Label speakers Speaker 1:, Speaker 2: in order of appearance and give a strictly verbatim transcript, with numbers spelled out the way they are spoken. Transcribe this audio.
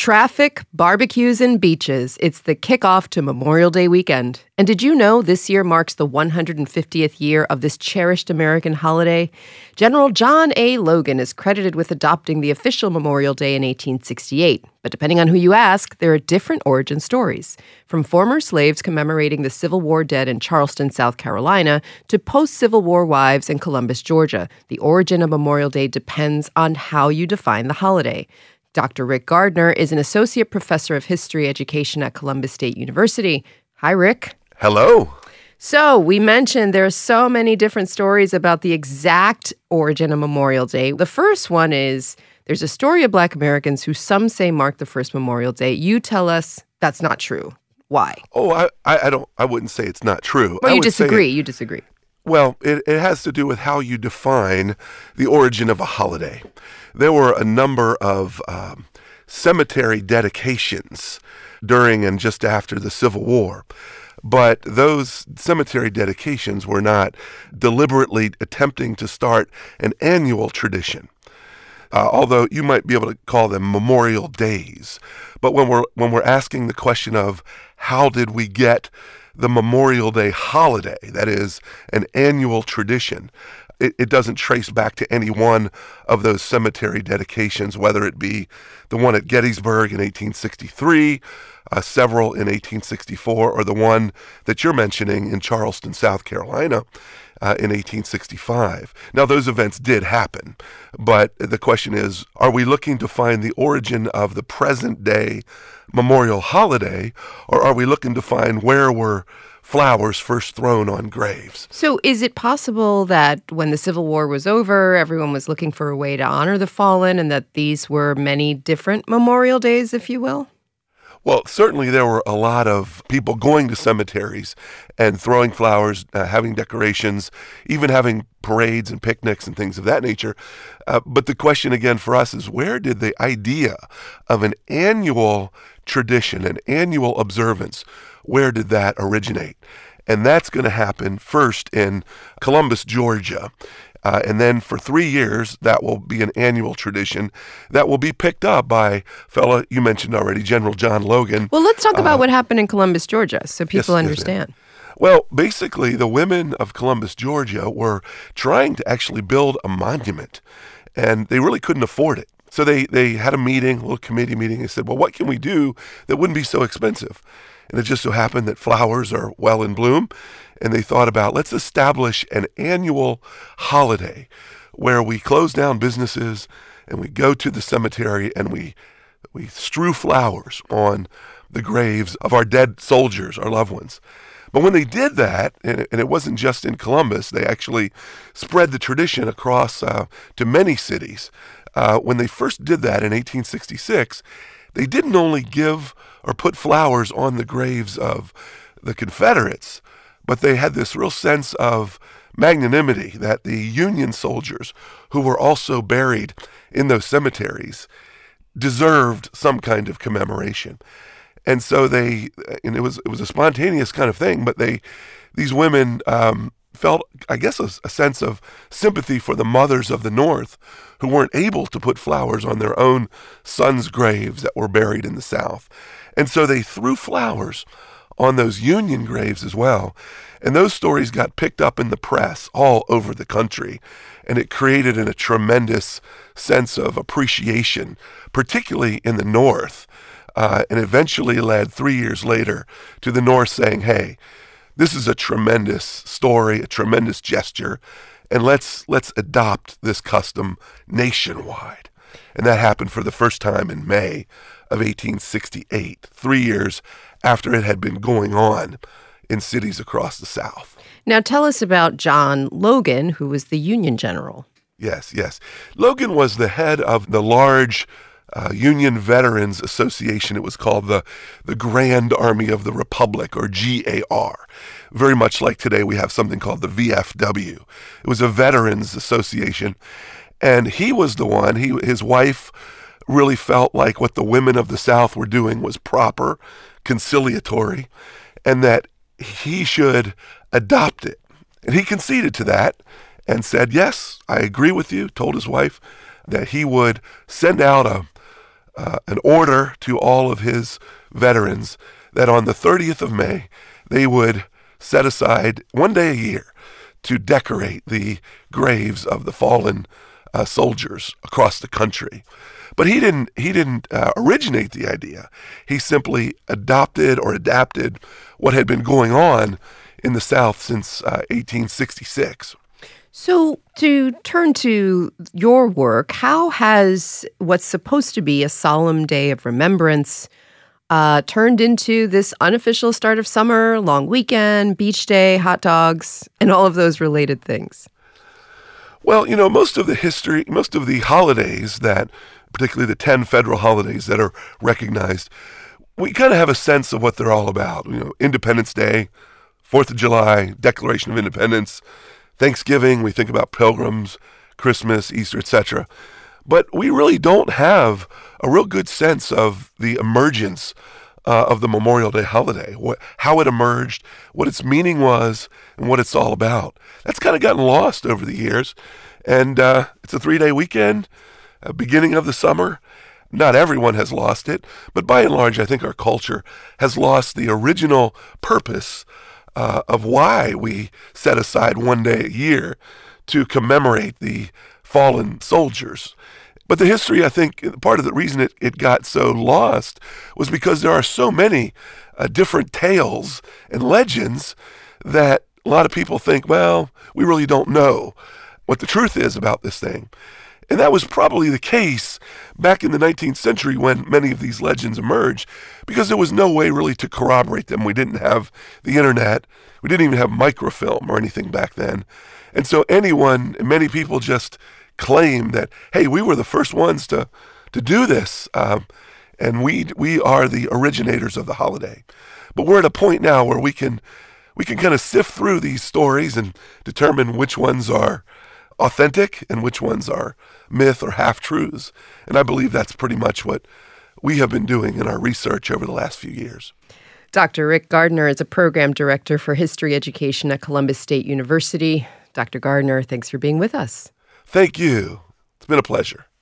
Speaker 1: Traffic, barbecues, and beaches. It's the kickoff to Memorial Day weekend. And did you know this year marks the one hundred fiftieth year of this cherished American holiday? General John A. Logan is credited with adopting the official Memorial Day in eighteen sixty-eight. But depending on who you ask, there are different origin stories. From former slaves commemorating the Civil War dead in Charleston, South Carolina, to post-Civil War wives in Columbus, Georgia, the origin of Memorial Day depends on how you define the holiday. Doctor Rick Gardner is an associate professor of history education at Columbus State University. Hi, Rick.
Speaker 2: Hello.
Speaker 1: So we mentioned there are so many different stories about the exact origin of Memorial Day. The first one is there's a story of Black Americans who some say marked the first Memorial Day. You tell us that's not true. Why?
Speaker 2: Oh, I, I don't. I wouldn't say it's not true.
Speaker 1: Well,
Speaker 2: I
Speaker 1: you
Speaker 2: would
Speaker 1: disagree.
Speaker 2: say,
Speaker 1: You disagree.
Speaker 2: Well, it, it has to do with how you define the origin of a holiday. There were a number of um, cemetery dedications during and just after the Civil War. But those cemetery dedications were not deliberately attempting to start an annual tradition. Uh, although you might be able to call them memorial days. But when we're when we're asking the question of how did we get the Memorial Day holiday, that is an annual tradition, it, it doesn't trace back to any one of those cemetery dedications, whether it be the one at Gettysburg in eighteen sixty-three, uh, several in eighteen sixty-four, or the one that you're mentioning in Charleston, South Carolina, Uh, in eighteen sixty-five. Now, those events did happen, but the question is, are we looking to find the origin of the present-day memorial holiday, or are we looking to find where were flowers first thrown on graves?
Speaker 1: So is it possible that when the Civil War was over, everyone was looking for a way to honor the fallen, and that these were many different Memorial Days, if you will?
Speaker 2: Well, certainly there were a lot of people going to cemeteries and throwing flowers, uh, having decorations, even having parades and picnics and things of that nature. Uh, but the question again for us is, where did the idea of an annual tradition, an annual observance, where did that originate? And that's going to happen first in Columbus, Georgia. Uh, and then for three years, that will be an annual tradition that will be picked up by fella you mentioned already, General John Logan.
Speaker 1: Well, let's talk about
Speaker 2: uh,
Speaker 1: what happened in Columbus, Georgia, so people
Speaker 2: yes,
Speaker 1: understand.
Speaker 2: Yes, well, basically, the women of Columbus, Georgia, were trying to actually build a monument, and they really couldn't afford it. So they, they had a meeting, a little committee meeting, and said, well, what can we do that wouldn't be so expensive? And it just so happened that flowers are well in bloom. And they thought about, let's establish an annual holiday where we close down businesses and we go to the cemetery and we we strew flowers on the graves of our dead soldiers, our loved ones. But when they did that, and it, and it wasn't just in Columbus, they actually spread the tradition across uh, to many cities. Uh, when they first did that in eighteen sixty-six, they didn't only give or put flowers on the graves of the Confederates, but they had this real sense of magnanimity that the Union soldiers who were also buried in those cemeteries deserved some kind of commemoration. And so they, and it was it was a spontaneous kind of thing, but they, these women um, felt, I guess, a, a sense of sympathy for the mothers of the North who weren't able to put flowers on their own sons' graves that were buried in the South. And so they threw flowers on those Union graves as well. And those stories got picked up in the press all over the country. And it created a tremendous sense of appreciation, particularly in the North. Uh, and eventually led three years later to the North saying, hey, this is a tremendous story, a tremendous gesture, and let's let's adopt this custom nationwide. And that happened for the first time in May of eighteen sixty-eight, three years after it had been going on in cities across the South.
Speaker 1: Now tell us about John Logan, who was the Union general.
Speaker 2: Yes, yes. Logan was the head of the large uh, Union Veterans Association. It was called the, the Grand Army of the Republic, or G A R. Very much like today we have something called the V F W. It was a Veterans Association. And he was the one, he his wife really felt like what the women of the South were doing was proper, conciliatory, and that he should adopt it. And he conceded to that and said, yes, I agree with you, told his wife that he would send out a, uh, an order to all of his veterans that on the thirtieth of May, they would set aside one day a year to decorate the graves of the fallen uh, soldiers across the country. But he didn't he didn't uh, originate the idea. He simply adopted or adapted what had been going on in the South since uh, eighteen sixty-six.
Speaker 1: So to turn to your work, how has what's supposed to be a solemn day of remembrance uh, turned into this unofficial start of summer, long weekend, beach day, hot dogs, and all of those related things?
Speaker 2: Well, you know, most of the history, most of the holidays that, particularly the ten federal holidays that are recognized, we kind of have a sense of what they're all about. You know, Independence Day, Fourth of July, Declaration of Independence, Thanksgiving, we think about pilgrims, Christmas, Easter, et cetera. But we really don't have a real good sense of the emergence uh, of the Memorial Day holiday, what, how it emerged, what its meaning was, and what it's all about. That's kind of gotten lost over the years. And uh, it's a three-day weekend, uh, beginning of the summer. Not everyone has lost it, but by and large, I think our culture has lost the original purpose Uh, of why we set aside one day a year to commemorate the fallen soldiers. But the history, I think, part of the reason it, it got so lost was because there are so many uh, different tales and legends that a lot of people think, well, we really don't know what the truth is about this thing. And that was probably the case back in the nineteenth century when many of these legends emerged, because there was no way really to corroborate them. We didn't have the internet. We didn't even have microfilm or anything back then. And so anyone, many people just claim that, hey, we were the first ones to, to do this, um, and we we are the originators of the holiday. But we're at a point now where we can we can kind of sift through these stories and determine which ones are authentic and which ones are myth or half-truths. And I believe that's pretty much what we have been doing in our research over the last few years.
Speaker 1: Doctor Rick Gardner is a program director for history education at Columbus State University. Doctor Gardner, thanks for being with us.
Speaker 2: Thank you. It's been a pleasure.